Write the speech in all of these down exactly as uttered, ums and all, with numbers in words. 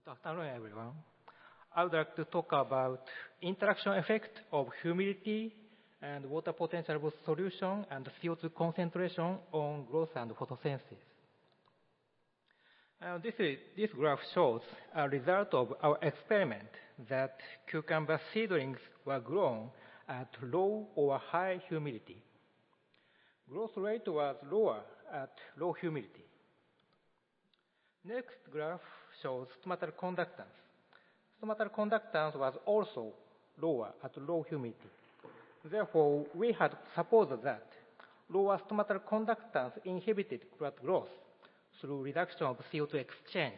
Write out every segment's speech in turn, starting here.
Good afternoon, everyone. I would like to talk about interaction effect of humidity and water potential boost solution and C O two concentration on growth and photosynthesis. Uh, this, is, this graph shows a result of our experiment that cucumber seedlings were grown at low or high humidity. Growth rate was lower at low humidity. Next graph shows stomatal conductance. Stomatal conductance was also lower at low humidity. Therefore, we had supposed that lower stomatal conductance inhibited plant growth through reduction of C O two exchange.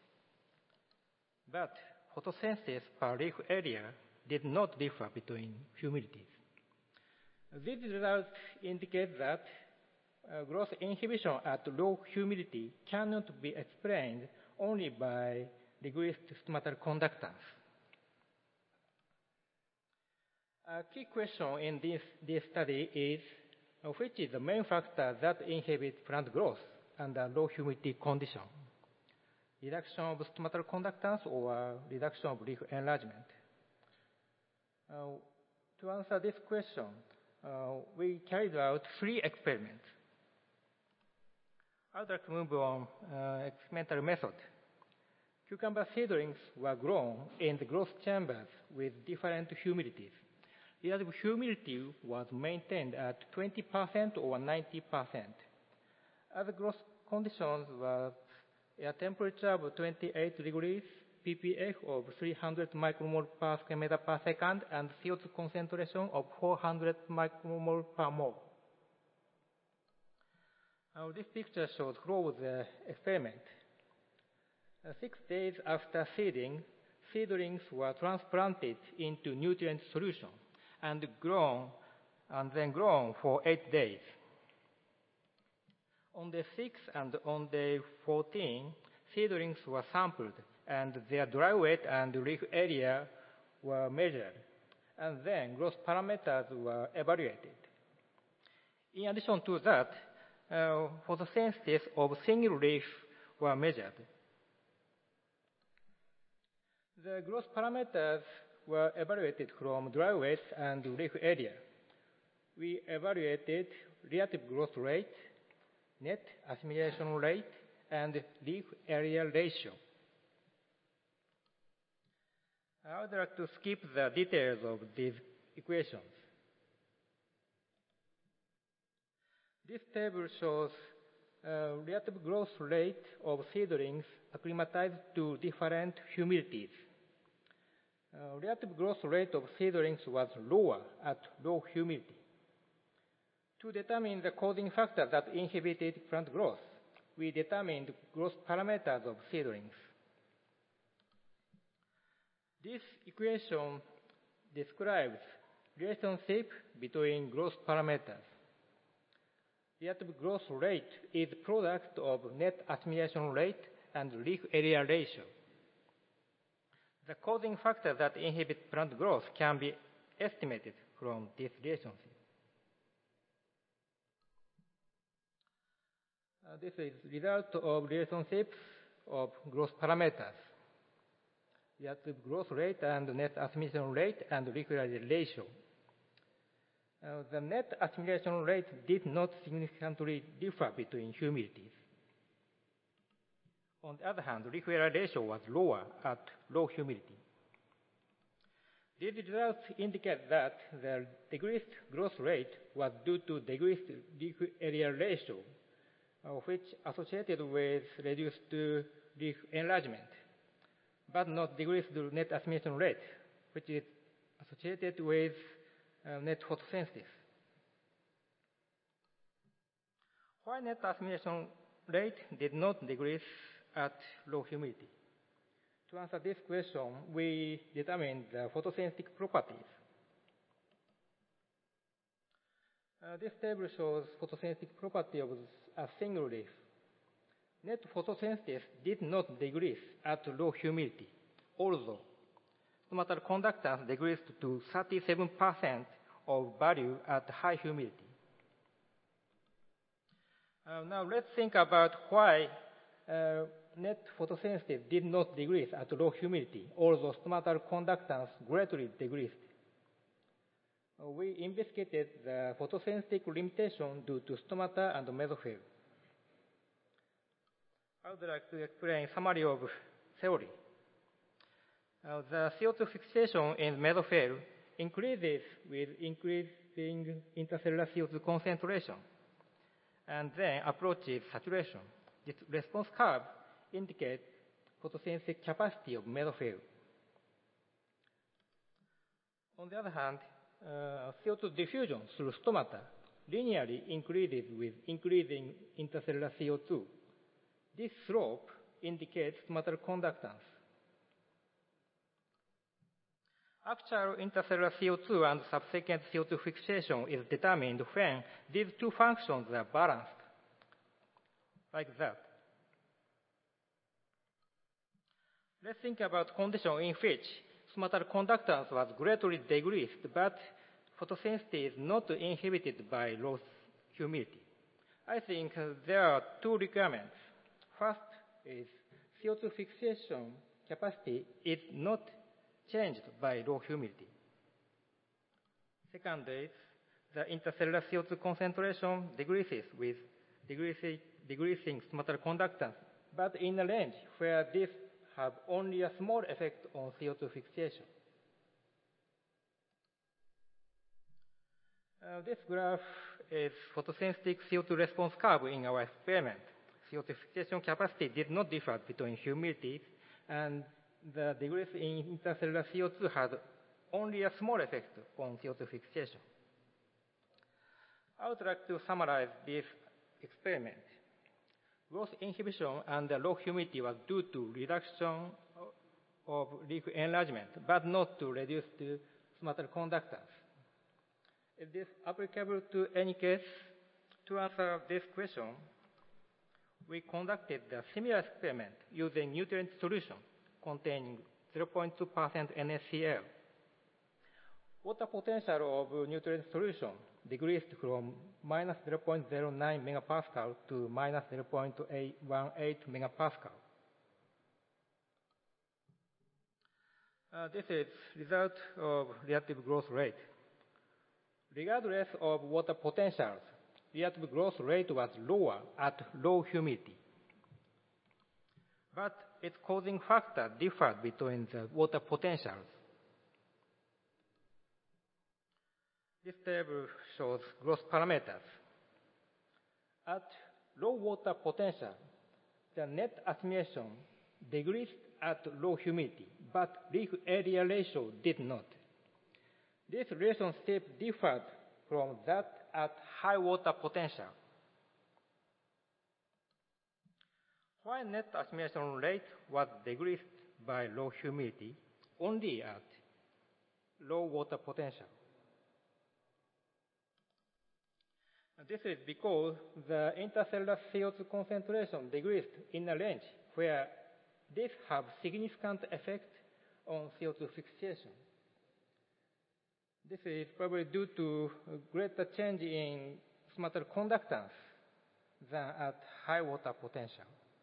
But photosynthesis per leaf area did not differ between humidities. These results indicate that uh, growth inhibition at low humidity cannot be explained only by decreased stomatal conductance. A key question in this, this study is uh, which is the main factor that inhibits plant growth under low humidity condition? Reduction of stomatal conductance or reduction of leaf enlargement? Uh, to answer this question, uh, we carried out three experiments. I would like to move on uh, experimental method. Cucumber seedlings were grown in the growth chambers with different humidities. Relative humidity was maintained at twenty percent or ninety percent. Other growth conditions were air temperature of twenty-eight degrees, P P F of three hundred micromole per square meter per second, and C O two concentration of four hundred micromole per mole. Now, this picture shows flow of the experiment. Uh, six days after seeding, seedlings were transplanted into nutrient solution and grown, and then grown for eight days. On day six and on day fourteen, seedlings were sampled and their dry weight and leaf area were measured, and then growth parameters were evaluated. In addition to that, uh, photosynthesis of single leaf were measured. The growth parameters were evaluated from dry weight and leaf area. We evaluated relative growth rate, net assimilation rate, and leaf area ratio. I would like to skip the details of these equations. This table shows uh, relative growth rate of seedlings acclimatized to different humidities. Uh, relative growth rate of seedlings was lower at low humidity. To determine the causing factor that inhibited plant growth, we determined growth parameters of seedlings. This equation describes relationship between growth parameters. Relative growth rate is product of net assimilation rate and leaf area ratio. The causing factor that inhibits plant growth can be estimated from this relationship. Uh, this is result of relationships of growth parameters. Relative growth rate and net assimilation rate and leaf area ratio. Uh, the net assimilation rate did not significantly differ between humidities. On the other hand, leaf area ratio was lower at low humidity. These results indicate that the decreased growth rate was due to decreased leaf area ratio, uh, which associated with reduced leaf enlargement, but not decreased net assimilation rate, which is associated with uh, net photosynthesis. Why net assimilation rate did not decrease at low humidity? To answer this question, we determined the photosynthetic properties. Uh, this table shows photosynthetic property of a single leaf. Net photosynthesis did not decrease at low humidity, although stomatal conductance decreased to thirty-seven percent of value at high humidity. Uh, now let's think about why uh, net photosensitivity did not decrease at low humidity, although stomatal conductance greatly decreased. We investigated the photosynthetic limitation due to stomata and mesophyll. I would like to explain summary of theory. Uh, the C O two fixation in mesophyll increases with increasing intercellular C O two concentration and then approaches saturation. This response curve indicates photosynthetic capacity of mesophyll. On the other hand, uh, C O two diffusion through stomata linearly increases with increasing intercellular C O two. This slope indicates stomatal conductance. Actual intercellular C O two and subsequent C O two fixation is determined when these two functions are balanced, like that. Let's think about condition in which stomatal conductance was greatly decreased, but photosensitivity is not inhibited by low humidity. I think uh, there are two requirements. First is C O two fixation capacity is not changed by low humidity. Second is the intercellular C O two concentration decreases with decreasing, decreasing stomatal conductance, but in a range where this have only a small effect on C O two fixation. Uh, this graph is photosensitive C O two response curve in our experiment. C O two fixation capacity did not differ between humidities, and the decrease in intercellular C O two had only a small effect on C O two fixation. I would like to summarize this experiment. Growth inhibition and low humidity was due to reduction of leaf enlargement, but not to reduce the stomatal conductance. Is this applicable to any case? To answer this question, we conducted a similar experiment using nutrient solution containing zero point two percent N A C L. Water potential of nutrient solution decreased from minus zero point zero nine megapascal to minus zero point eight one eight megapascal. Uh, this is result of reactive growth rate. Regardless of water potentials, reactive growth rate was lower at low humidity. But its causing factor differed between the water potentials. This table shows growth parameters. At low water potential, the net accumulation decreased at low humidity, but leaf area ratio did not. This relationship differed from that at high water potential. While net accumulation rate was decreased by low humidity only at low water potential. This is because the intercellular C O two concentration decreased in a range where this have significant effect on C O two fixation. This is probably due to a greater change in stomatal conductance than at high water potential.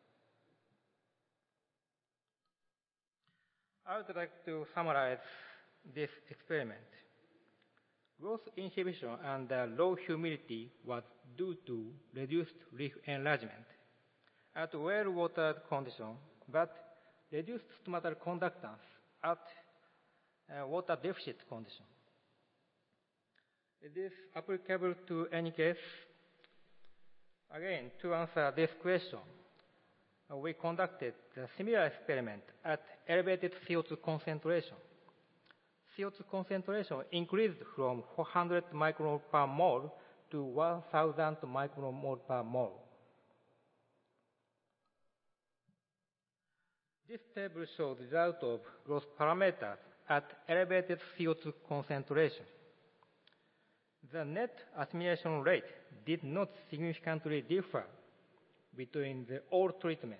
I would like to summarize this experiment. Growth inhibition under low humidity was due to reduced leaf enlargement at well-watered condition, but reduced stomatal conductance at uh, water deficit condition. Is this applicable to any case? Again, to answer this question, uh, we conducted a similar experiment at elevated C O two concentration. C O two concentration increased from four hundred micromole per mole to one thousand micromole per mole. This table shows the result of growth parameters at elevated C O two concentration. The net assimilation rate did not significantly differ between the all treatments.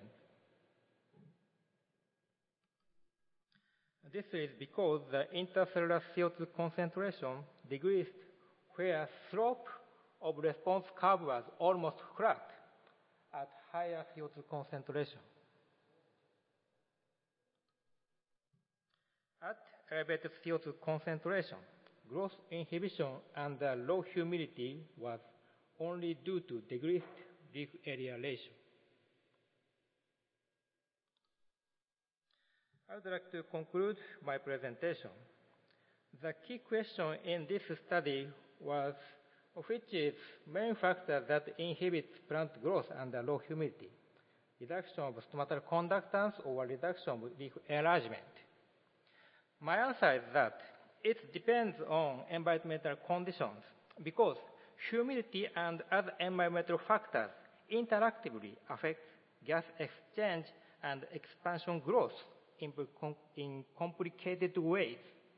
This is because the intercellular C O two concentration decreased where slope of response curve was almost flat at higher C O two concentration. At elevated C O two concentration, growth inhibition under low humidity was only due to decreased leaf area ratio. I would like to conclude my presentation. The key question in this study was which is main factor that inhibits plant growth under low humidity, reduction of stomatal conductance or reduction of leaf enlargement. My answer is that it depends on environmental conditions because humidity and other environmental factors interactively affect gas exchange and expansion growth in, in complicated ways.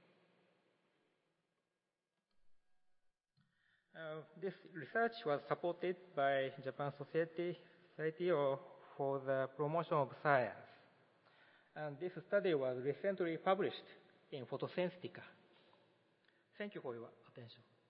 Uh, this research was supported by Japan Society, Society for the Promotion of Science. And this study was recently published in Photosenstica. Thank you for your attention.